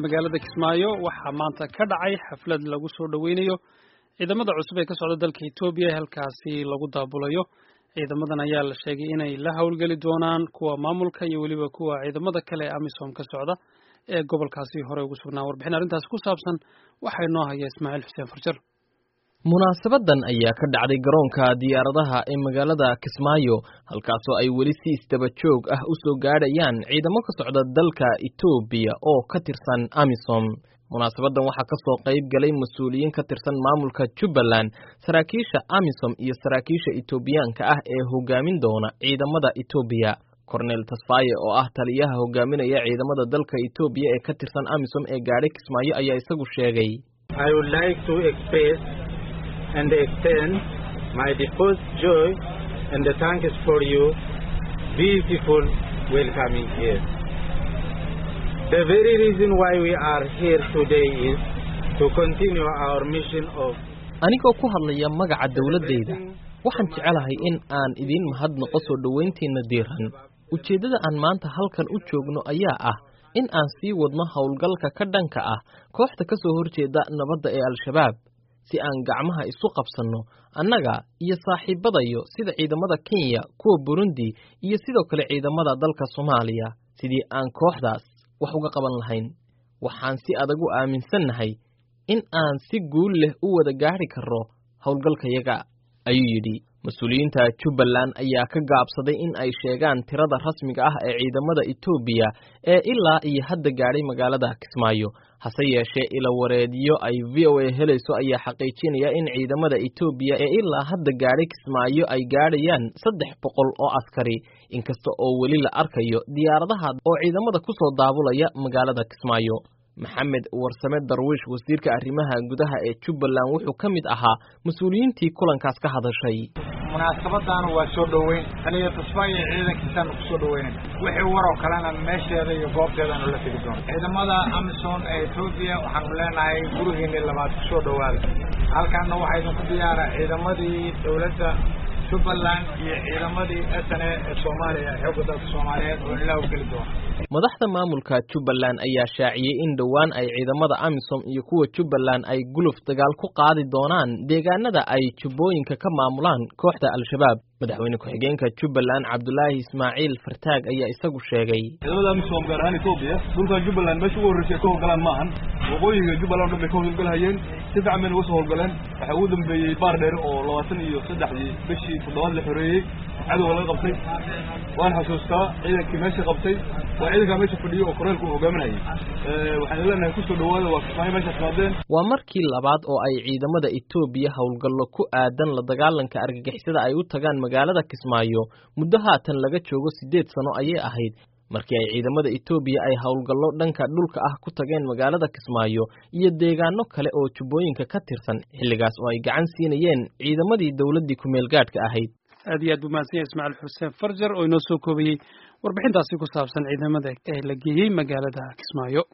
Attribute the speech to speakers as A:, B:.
A: magaalada Kismaayo waxaa maanta ka dhacay xaflad lagu soo dhaweynayo ciidamada cusub ee ka socda dalka Itoobiya halkaasi lagu daabulayo ciidamadan ayaa la sheegay inay la hawlgali doonaan kuwa maamulka iyo waliba kuwa ciidamada kale AMISOM ka socda ee gobolkaasi hore ugu sugnaa warbixin arrintaas ku saabsan waxay noo haya Ismaaciil Xuseen Farjar.
B: munaasabadan ayaa ka dhacday garoonka diyaaradaha ee magaalada Kismaayo halkaasoo ay weli si isdaba joog ah u soo gaadhayaan ciidamo ka socda dalka Itoobiya oo ka tirsan AMISOM. munaasabadan waxaa ka soo qayb galay mas'uuliyiin ka tirsan maamulka Jubbaland, saraakiisha AMISOM iyo saraakiisha Itoobiyaanka ah ee hogaamin doona ciidamada Itoobiya. Cornel Tasfaye oo ah taliyaha hogaaminaya ciidamada dalka Itoobiya ee ka tirsan AMISOM ee gaadhay Kismaayo ayaa isagu sheegay:
C: I would like to express and extend my deepest joy and thanks for you beautiful welcoming here. The very reason why we are here today is to continue our mission of
B: anigoo ku hadlaya magaca dawladdeeda waxaan jecelahay in aan idin mahadnaqo soo dhaweyntiina diiran. ujeedada aan maanta halkan u joogno ayaa ah in aan sii wadno howlgalka ka dhanka ah kooxda ka soo horjeeda nabadda ee Al-Shabaab si aan gacmaha isu qabsanno annaga iyo saaxiibadayo sida ciidamada Kenya, kuwa Burundi iyo sidoo kale ciidamada dalka Soomaaliya sidii aan kooxdaas wax uga qaban lahayn. waxaan si adag u aaminsanahay in aan si guul leh u wada gaari karro howlgalkayaga, ayuu yidhi. mas'uuliyiinta Jubbaland ayaa ka gaabsaday in ay sheegaan tirada rasmiga ah ee ciidamada Itoobiya ee ilaa iyo hadda gaadhay magaalada Kismaayo. hase yeeshee ila wareediyo ay VOA helayso ayaa xaqiijinaya in ciidamada Itoobiya ee ilaa hadda gaadhay Kismaayo ay gaadhayaan 300 oo askari, inkasta oo weli la arkayo diyaaradaha oo ciidamada ku soo daabulaya magaalada Kismaayo. Maxamed Warsame Darwish, wasiirka arrimaha gudaha ee Jubbaland, wuxuu ka mid ahaa mas'uuliyiintii kulankaas ka hadashay.
D: munaasabadan waa soo dhaweyn aniga Tasfaye ciidankiisa ku soo dhaweynay wixii war oo kalena meesheeda iyo goobteeda la tagi doono. ciidamada AMISOM ee Itoobiya waxaan leenahay gurigeena labaad ku soo dhawaada. halkaana waxay idinku diyaaraa ciidamadii dawladda Jubbaland iyo ciidamadii SNA ee Soomaaliya xoogga dalka Soomaaliyeed oo ilaa u gali doona.
B: madaxda maamulka Jubbaland ayaa shaaciyay in dhawaan ay ciidamada AMISOM iyo kuwa Jubbaland ay guluf dagaal ku qaadi doonaan deegaanada ay jubbooyinka ka maamulaan kooxda Al-Shabaab. madaxweyne ku-xigeenka Jubbaland Cabdullaahi Ismaaciil Fartaag ayaa isagu sheegay:
E: ciidamada AMISOM gaar ahaan Itoobiya dhulka Jubbaland meesha ugu horreysay ka howlgalaan maahan. waqooyiga Jubbaland oo dhan ka howlgalahayeen si fiican uga soo howlgaleen. waxa ugu dambeeyay Baardheer oo 23 bishii 7 la xoreeyay cadowga laga qabtay. waan xasuustaa ciidankii meesha qabtay waa ciidanka meesha fadhiyo oo koraalku hogaaminayay. waxaan leenahay ku soo dhawaada waa Kismaayo meesha qaadeen.
B: waa markii labaad oo ay ciidamada Itoobiya howlgallo ku aadan la dagaalanka argagixisada ay u tagaan magaalada Kismaayo. muddo haatan laga joogo 8 sano ayay ahayd markii ay ciidamada Itoobiya ay howlgallo dhanka dhulka ah ku tageen magaalada Kismaayo iyo deegaano kale oo jubbooyinka ka tirsan, xilligaas oo ay gacan siinayeen ciidamadii dawladdii ku meel gaadhka ahayd.
A: aad iyo aad buu mahadsan yahay Ismaaciil Xuseen Farjar oo inoo soo koobayay warbixintaasi ku saabsan ciidamada ee la geeyay magaalada Kismaayo.